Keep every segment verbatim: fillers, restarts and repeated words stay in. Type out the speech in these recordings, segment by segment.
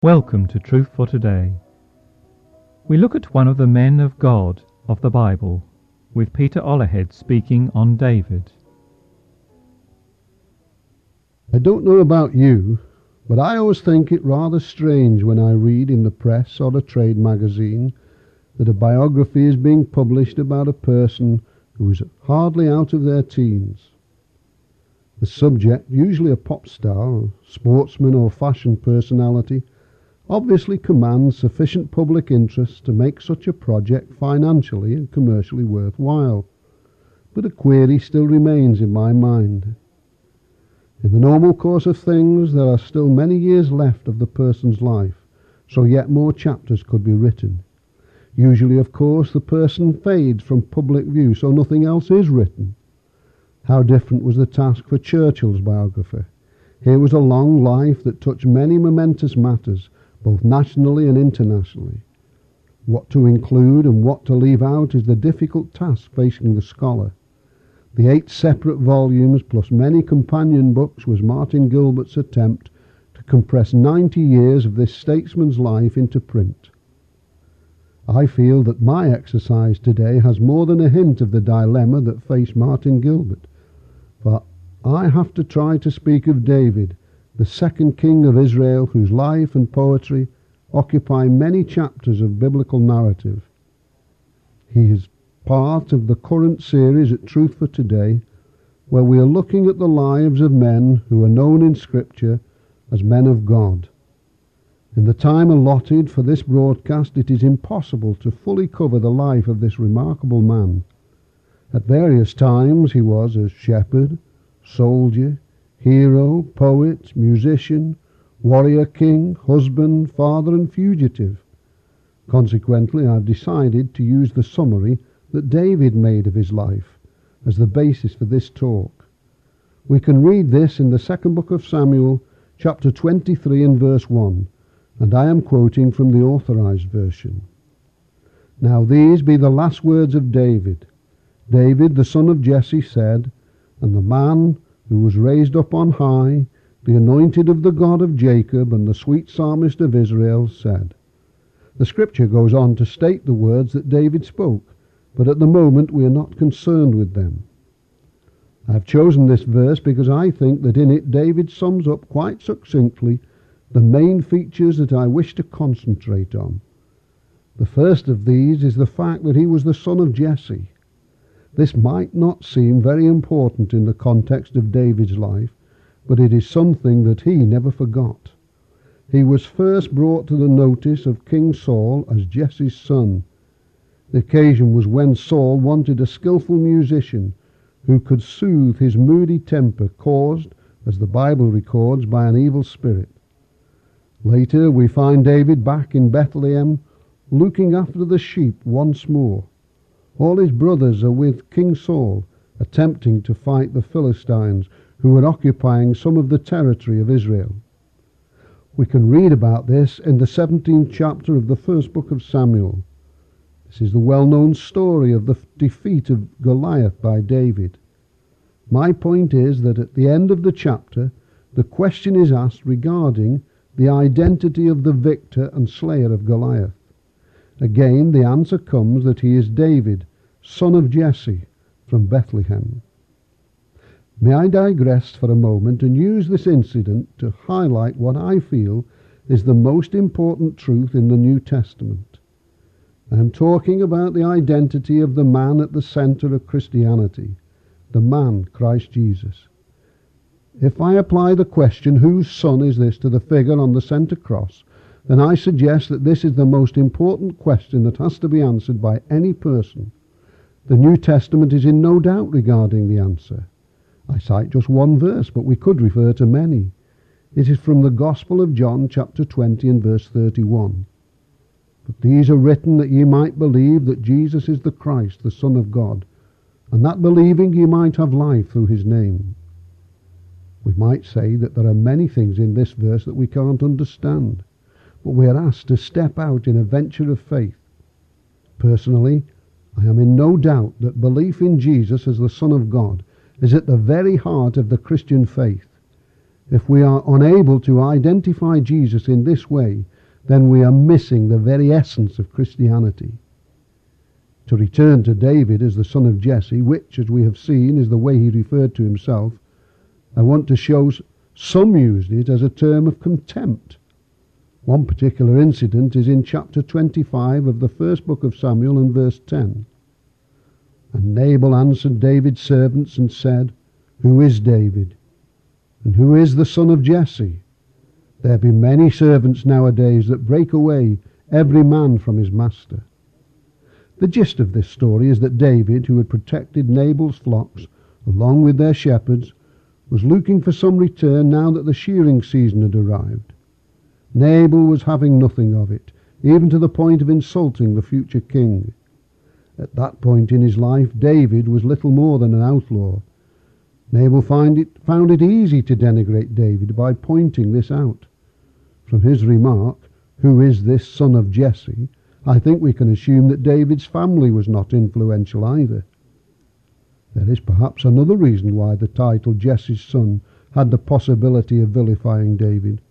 Welcome to Truth for Today. We look at one of the men of God of the Bible, with Peter Ollerhead speaking on David. I don't know about you, but I always think it rather strange when I read in the press or a trade magazine that a biography is being published about a person who is hardly out of their teens. The subject, usually a pop star, sportsman or fashion personality, obviously commands sufficient public interest to make such a project financially and commercially worthwhile. But a query still remains in my mind. In the normal course of things, there are still many years left of the person's life, so yet more chapters could be written. Usually, of course, the person fades from public view, so nothing else is written. How different was the task for Churchill's biographer. Here was a long life that touched many momentous matters, both nationally and internationally. What to include and what to leave out is the difficult task facing the scholar. The eight separate volumes, plus many companion books, was Martin Gilbert's attempt to compress ninety years of this statesman's life into print. I feel that my exercise today has more than a hint of the dilemma that faced Martin Gilbert, for I have to try to speak of David, the second king of Israel, whose life and poetry occupy many chapters of biblical narrative. He is part of the current series at Truth for Today, where we are looking at the lives of men who are known in Scripture as men of God. In the time allotted for this broadcast, it is impossible to fully cover the life of this remarkable man. At various times he was a shepherd, soldier, hero, poet, musician, warrior king, husband, father, and fugitive. Consequently, I have decided to use the summary that David made of his life as the basis for this talk. We can read this in the second book of Samuel, chapter twenty-three and verse one, and I am quoting from the Authorized Version. Now these be the last words of David. David, the son of Jesse, said, and the man who was raised up on high, the anointed of the God of Jacob, and the sweet psalmist of Israel, said. The scripture goes on to state the words that David spoke, but at the moment we are not concerned with them. I have chosen this verse because I think that in it David sums up quite succinctly the main features that I wish to concentrate on. The first of these is the fact that he was the son of Jesse. This might not seem very important in the context of David's life, but it is something that he never forgot. He was first brought to the notice of King Saul as Jesse's son. The occasion was when Saul wanted a skillful musician who could soothe his moody temper caused, as the Bible records, by an evil spirit. Later we find David back in Bethlehem looking after the sheep once more. All his brothers are with King Saul, attempting to fight the Philistines, who were occupying some of the territory of Israel. We can read about this in the seventeenth chapter of the first book of Samuel. This is the well-known story of the defeat of Goliath by David. My point is that at the end of the chapter, the question is asked regarding the identity of the victor and slayer of Goliath. Again, the answer comes that he is David, son of Jesse, from Bethlehem. May I digress for a moment and use this incident to highlight what I feel is the most important truth in the New Testament. I am talking about the identity of the man at the center of Christianity, the man, Christ Jesus. If I apply the question, whose son is this, to the figure on the center cross, then I suggest that this is the most important question that has to be answered by any person. The New Testament is in no doubt regarding the answer. I cite just one verse, but we could refer to many. It is from the Gospel of John, chapter twenty and verse thirty-one. But these are written that ye might believe that Jesus is the Christ, the Son of God, and that believing ye might have life through his name. We might say that there are many things in this verse that we can't understand, but we are asked to step out in a venture of faith. Personally, I am in no doubt that belief in Jesus as the Son of God is at the very heart of the Christian faith. If we are unable to identify Jesus in this way, then we are missing the very essence of Christianity. To return to David as the son of Jesse, which, as we have seen, is the way he referred to himself, I want to show some used it as a term of contempt. One particular incident is in chapter twenty-five of the first book of Samuel and verse ten. And Nabal answered David's servants and said, Who is David? And who is the son of Jesse? There be many servants nowadays that break away every man from his master. The gist of this story is that David, who had protected Nabal's flocks along with their shepherds, was looking for some return now that the shearing season had arrived. Nabal was having nothing of it, even to the point of insulting the future king. At that point in his life, David was little more than an outlaw. Nabal find it, found it easy to denigrate David by pointing this out. From his remark, Who is this son of Jesse? I think we can assume that David's family was not influential either. There is perhaps another reason why the title Jesse's son had the possibility of vilifying David.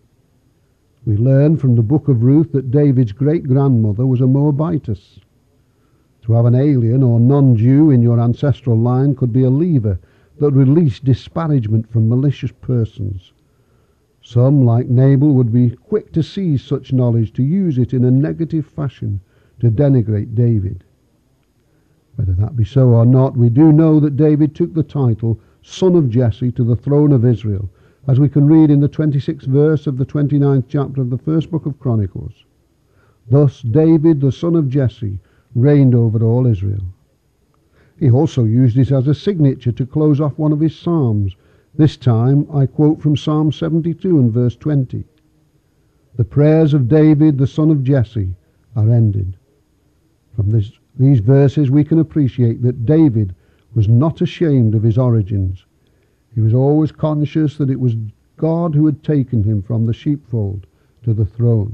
We learn from the book of Ruth that David's great-grandmother was a Moabitess. To have an alien or non-Jew in your ancestral line could be a lever that released disparagement from malicious persons. Some, like Nabal, would be quick to seize such knowledge to use it in a negative fashion to denigrate David. Whether that be so or not, we do know that David took the title Son of Jesse to the throne of Israel, as we can read in the twenty-sixth verse of the twenty-ninth chapter of the first book of Chronicles. Thus David, the son of Jesse, reigned over all Israel. He also used it as a signature to close off one of his psalms. This time I quote from Psalm seventy-two and verse twenty. The prayers of David, the son of Jesse, are ended. From this, these verses we can appreciate that David was not ashamed of his origins. He was always conscious that it was God who had taken him from the sheepfold to the throne.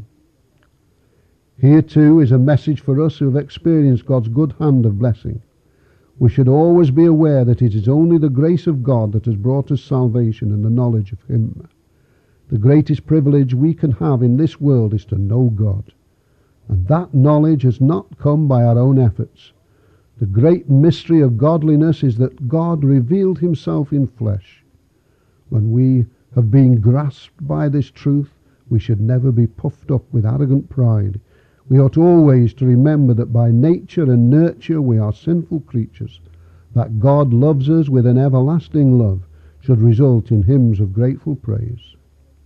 Here too is a message for us who have experienced God's good hand of blessing. We should always be aware that it is only the grace of God that has brought us salvation and the knowledge of Him. The greatest privilege we can have in this world is to know God. And that knowledge has not come by our own efforts. The great mystery of godliness is that God revealed Himself in flesh. When we have been grasped by this truth, we should never be puffed up with arrogant pride. We ought always to remember that by nature and nurture we are sinful creatures. That God loves us with an everlasting love should result in hymns of grateful praise.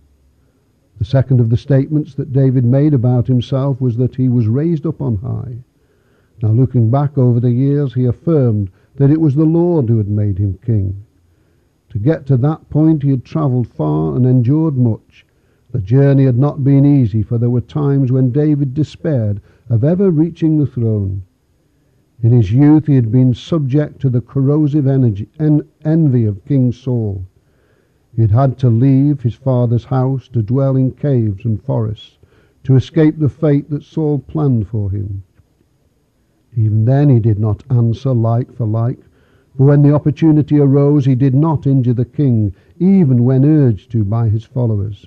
The second of the statements that David made about himself was that he was raised up on high. Now, looking back over the years, he affirmed that it was the Lord who had made him king. To get to that point, he had travelled far and endured much. The journey had not been easy, for there were times when David despaired of ever reaching the throne. In his youth he had been subject to the corrosive energy, en- envy of King Saul. He had had to leave his father's house to dwell in caves and forests, to escape the fate that Saul planned for him. Even then he did not answer like for like, for when the opportunity arose he did not injure the king, even when urged to by his followers.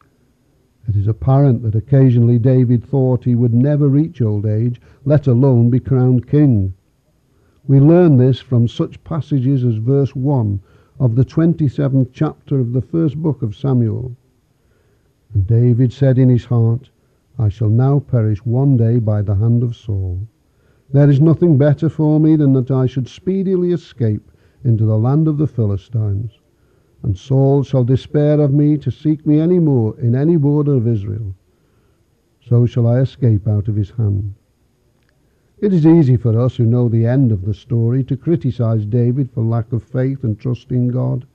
It is apparent that occasionally David thought he would never reach old age, let alone be crowned king. We learn this from such passages as verse one of the twenty-seventh chapter of the first book of Samuel. And David said in his heart, I shall now perish one day by the hand of Saul. There is nothing better for me than that I should speedily escape into the land of the Philistines. And Saul shall despair of me to seek me any more in any border of Israel. So shall I escape out of his hand. It is easy for us who know the end of the story to criticize David for lack of faith and trust in God.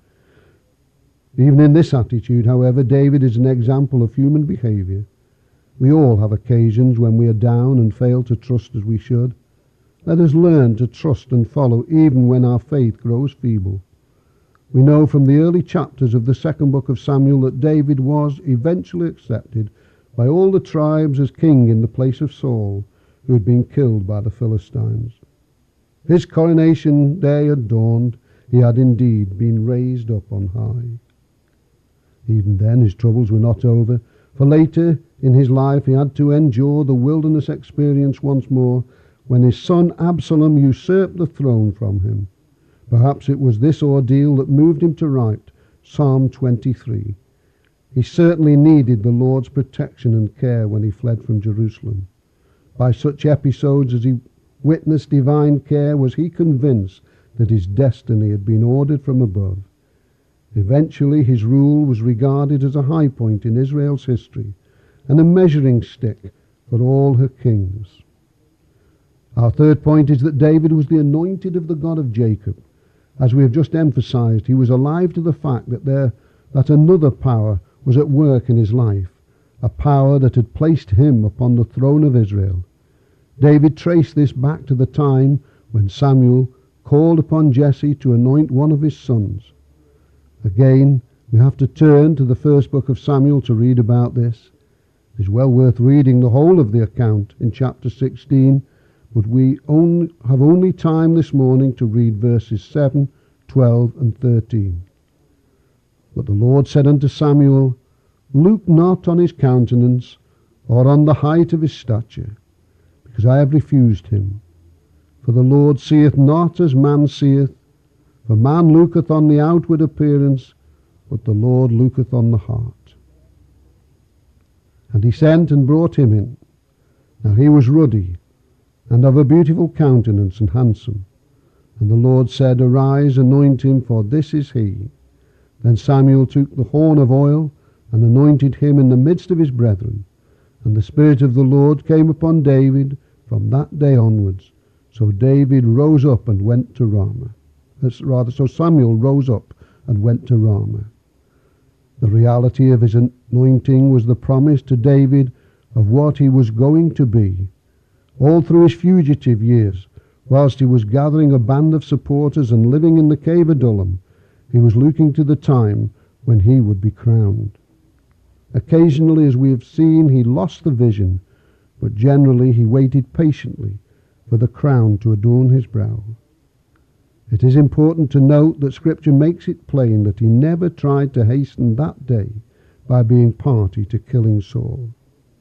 Even in this attitude, however, David is an example of human behavior. We all have occasions when we are down and fail to trust as we should. Let us learn to trust and follow even when our faith grows feeble. We know from the early chapters of the second book of Samuel that David was eventually accepted by all the tribes as king in the place of Saul, who had been killed by the Philistines. His coronation day had dawned. He had indeed been raised up on high. Even then his troubles were not over, For later in his life he had to endure the wilderness experience once more when his son Absalom usurped the throne from him. Perhaps it was this ordeal that moved him to write Psalm twenty-three. He certainly needed the Lord's protection and care when he fled from Jerusalem. By such episodes as he witnessed divine care was he convinced that his destiny had been ordered from above. Eventually his rule was regarded as a high point in Israel's history and a measuring stick for all her kings. Our third point is that David was the anointed of the God of Jacob. As we have just emphasized, he was alive to the fact that there that another power was at work in his life, a power that had placed him upon the throne of Israel. David traced this back to the time when Samuel called upon Jesse to anoint one of his sons. Again, we have to turn to the first book of Samuel to read about this. It is well worth reading the whole of the account in chapter sixteen, but we only have only time this morning to read verses seven, twelve, and thirteen. But the Lord said unto Samuel, Look not on his countenance, or on the height of his stature, because I have refused him. For the Lord seeth not as man seeth, for man looketh on the outward appearance, but the Lord looketh on the heart. And he sent and brought him in. Now he was ruddy, and of a beautiful countenance, and handsome. And the Lord said, Arise, anoint him, for this is he. Then Samuel took the horn of oil, and anointed him in the midst of his brethren. And the Spirit of the Lord came upon David from that day onwards. So David rose up and went to Ramah. That's rather, so Samuel rose up and went to Ramah. The reality of his anointing was the promise to David of what he was going to be. All through his fugitive years, whilst he was gathering a band of supporters and living in the cave of Adullam, he was looking to the time when he would be crowned. Occasionally, as we have seen, he lost the vision, but generally he waited patiently for the crown to adorn his brow. It is important to note that Scripture makes it plain that he never tried to hasten that day by being party to killing Saul.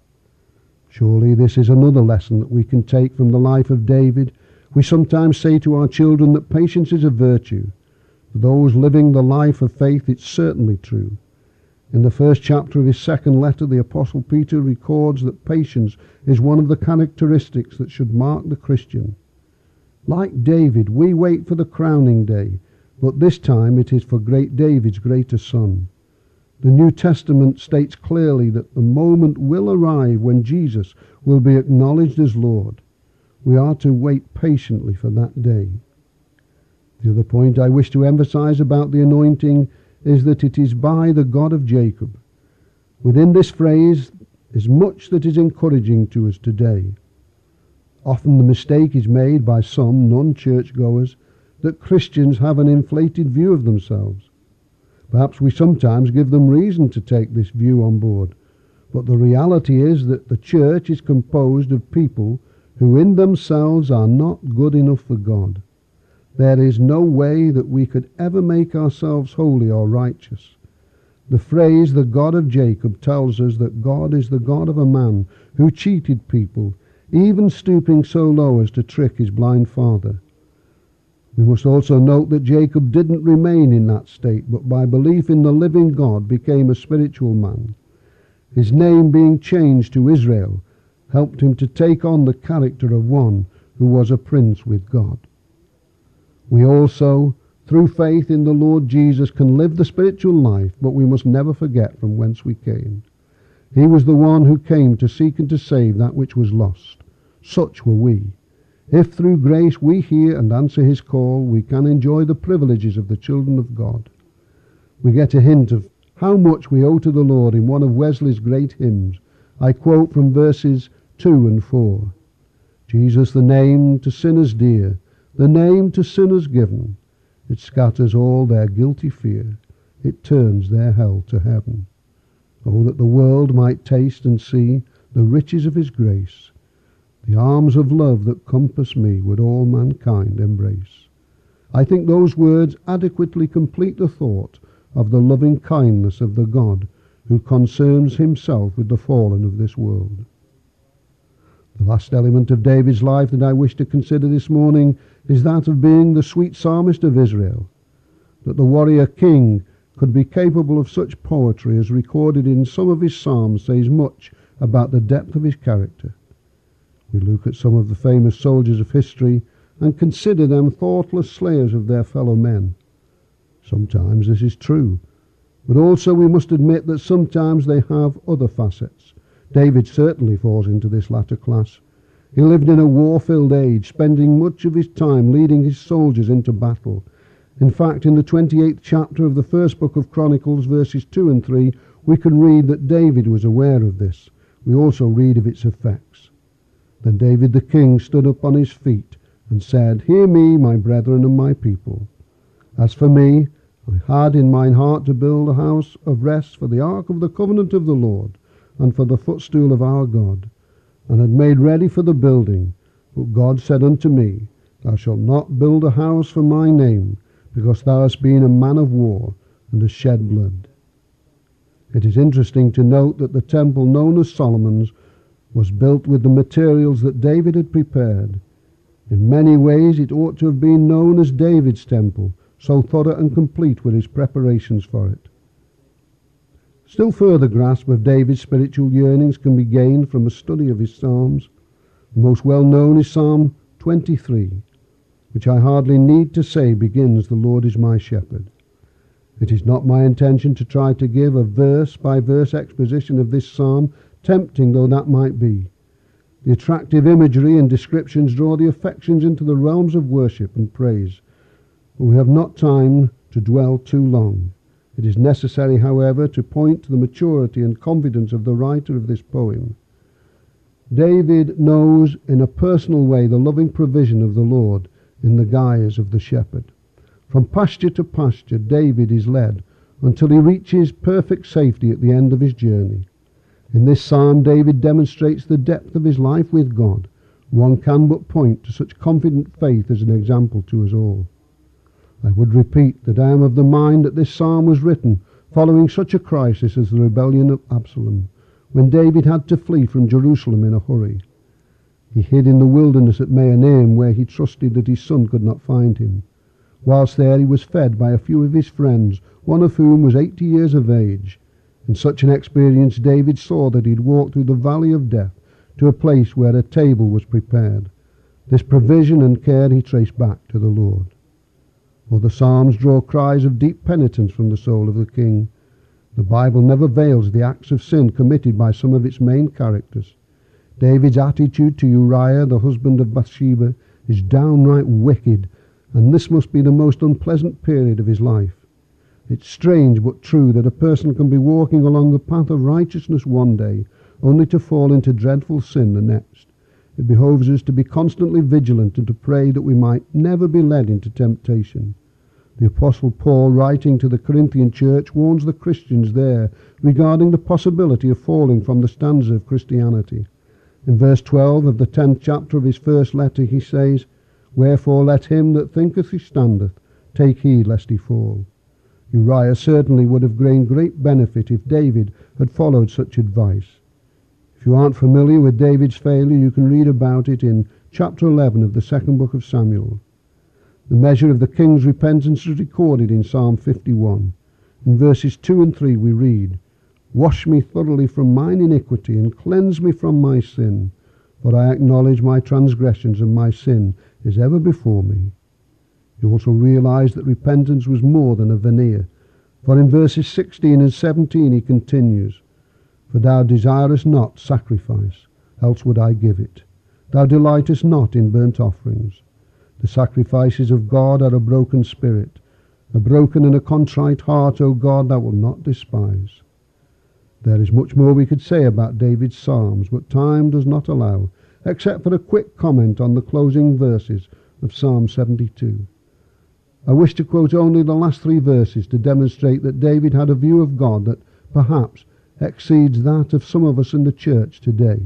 Surely this is another lesson that we can take from the life of David. We sometimes say to our children that patience is a virtue. For those living the life of faith, it's certainly true. In the first chapter of his second letter, the Apostle Peter records that patience is one of the characteristics that should mark the Christian. Like David, we wait for the crowning day, but this time it is for great David's greater son. The New Testament states clearly that the moment will arrive when Jesus will be acknowledged as Lord. We are to wait patiently for that day. The other point I wish to emphasize about the anointing is that it is by the God of Jacob. Within this phrase is much that is encouraging to us today. Often the mistake is made by some non-churchgoers that Christians have an inflated view of themselves. Perhaps we sometimes give them reason to take this view on board, but the reality is that the church is composed of people who in themselves are not good enough for God. There is no way that we could ever make ourselves holy or righteous. The phrase, the God of Jacob, tells us that God is the God of a man who cheated people, even stooping so low as to trick his blind father. We must also note that Jacob didn't remain in that state, but by belief in the living God became a spiritual man. His name being changed to Israel helped him to take on the character of one who was a prince with God. We also, through faith in the Lord Jesus, can live the spiritual life, but we must never forget from whence we came. He was the one who came to seek and to save that which was lost. Such were we. If through grace we hear and answer his call, we can enjoy the privileges of the children of God. We get a hint of how much we owe to the Lord in one of Wesley's great hymns. I quote from verses two and four. Jesus, the name to sinners dear, the name to sinners given, it scatters all their guilty fear, it turns their hell to heaven. Oh, that the world might taste and see the riches of his grace. The arms of love that compass me would all mankind embrace. I think those words adequately complete the thought of the loving kindness of the God who concerns himself with the fallen of this world. The last element of David's life that I wish to consider this morning is that of being the sweet psalmist of Israel. That the warrior king could be capable of such poetry as recorded in some of his psalms says much about the depth of his character. We look at some of the famous soldiers of history and consider them thoughtless slayers of their fellow men. Sometimes this is true, but also we must admit that sometimes they have other facets. David certainly falls into this latter class. He lived in a war-filled age, spending much of his time leading his soldiers into battle. In fact, in the twenty-eighth chapter of the first book of Chronicles, verses two and three, we can read that David was aware of this. We also read of its effects. Then David the king stood up on his feet and said, "Hear me, my brethren and my people. As for me, I had in mine heart to build a house of rest for the ark of the covenant of the Lord, and for the footstool of our God, and had made ready for the building. But God said unto me, Thou shalt not build a house for my name, because thou hast been a man of war, and hast shed blood." It is interesting to note that the temple known as Solomon's was built with the materials that David had prepared. In many ways it ought to have been known as David's temple, so thorough and complete were his preparations for it. Still further grasp of David's spiritual yearnings can be gained from a study of his psalms. The most well known is Psalm twenty-three, which I hardly need to say begins, "The Lord is my shepherd." It is not my intention to try to give a verse-by-verse exposition of this psalm, tempting though that might be. The attractive imagery and descriptions draw the affections into the realms of worship and praise, but we have not time to dwell too long. It is necessary, however, to point to the maturity and confidence of the writer of this poem. David knows in a personal way the loving provision of the Lord in the guise of the shepherd. From pasture to pasture, David is led until he reaches perfect safety at the end of his journey. In this psalm, David demonstrates the depth of his life with God. One can but point to such confident faith as an example to us all. I would repeat that I am of the mind that this psalm was written following such a crisis as the rebellion of Absalom, when David had to flee from Jerusalem in a hurry. He hid in the wilderness at Mahanaim, where he trusted that his son could not find him. Whilst there he was fed by a few of his friends, one of whom was eighty years of age. In such an experience David saw that he had walked through the valley of death to a place where a table was prepared. This provision and care he traced back to the Lord. For the Psalms draw cries of deep penitence from the soul of the king. The Bible never veils the acts of sin committed by some of its main characters. David's attitude to Uriah, the husband of Bathsheba, is downright wicked, and this must be the most unpleasant period of his life. It's strange but true that a person can be walking along the path of righteousness one day, only to fall into dreadful sin the next. It behoves us to be constantly vigilant and to pray that we might never be led into temptation. The Apostle Paul, writing to the Corinthian church, warns the Christians there regarding the possibility of falling from the standards of Christianity. In verse twelve of the tenth chapter of his first letter he says, "Wherefore let him that thinketh he standeth take heed lest he fall." Uriah certainly would have gained great benefit if David had followed such advice. If you aren't familiar with David's failure, you can read about it in chapter eleven of the second book of Samuel. The measure of the king's repentance is recorded in Psalm fifty-one. In verses two and three we read, "Wash me thoroughly from mine iniquity, and cleanse me from my sin. For I acknowledge my transgressions, and my sin is ever before me." You also realize that repentance was more than a veneer. For in verses sixteen and seventeen he continues, "For thou desirest not sacrifice, else would I give it. Thou delightest not in burnt offerings. The sacrifices of God are a broken spirit. A broken and a contrite heart, O God, thou wilt not despise." There is much more we could say about David's psalms, but time does not allow, except for a quick comment on the closing verses of Psalm seventy-two. I wish to quote only the last three verses to demonstrate that David had a view of God that perhaps exceeds that of some of us in the church today.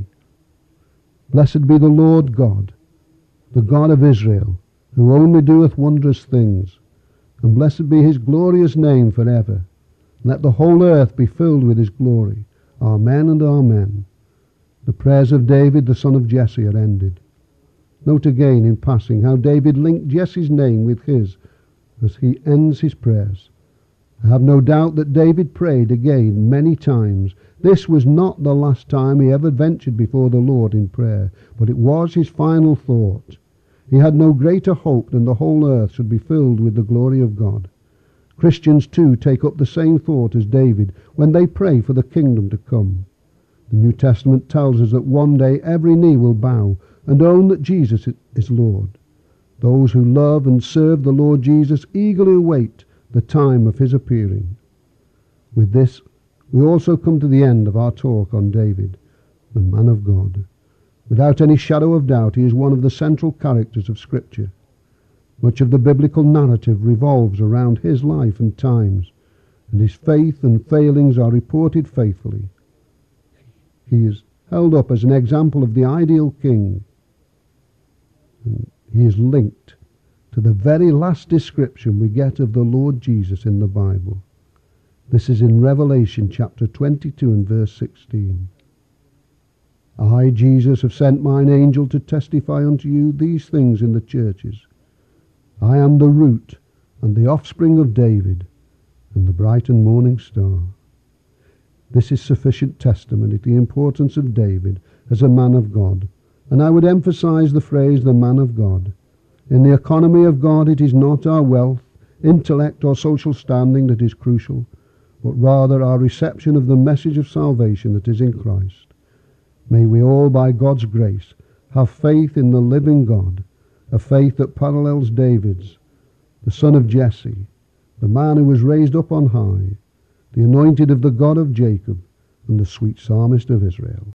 "Blessed be the Lord God, the God of Israel, who only doeth wondrous things, and blessed be his glorious name for ever. Let the whole earth be filled with his glory. Amen and amen. The prayers of David, the son of Jesse, are ended. Note again in passing how David linked Jesse's name with his as he ends his prayers. I have no doubt that David prayed again many times. This was not the last time he ever ventured before the Lord in prayer, but it was his final thought. He had no greater hope than the whole earth should be filled with the glory of God. Christians too take up the same thought as David when they pray for the kingdom to come. The New Testament tells us that one day every knee will bow and own that Jesus is Lord. Those who love and serve the Lord Jesus eagerly await the time of his appearing. With this, we also come to the end of our talk on David, the man of God. Without any shadow of doubt, he is one of the central characters of Scripture. Much of the biblical narrative revolves around his life and times, and his faith and failings are reported faithfully. He is held up as an example of the ideal king, and he is linked to the very last description we get of the Lord Jesus in the Bible. This is in Revelation chapter twenty-two and verse sixteen. I, Jesus, have sent mine angel to testify unto you these things in the churches. I am the root and the offspring of David, and the bright and morning star. This is sufficient testimony to the importance of David as a man of God, and I would emphasize the phrase the man of God. In the economy of God, it is not our wealth, intellect, or social standing that is crucial, but rather our reception of the message of salvation that is in Christ. May we all, by God's grace, have faith in the living God, a faith that parallels David's, the son of Jesse, the man who was raised up on high, the anointed of the God of Jacob, and the sweet psalmist of Israel.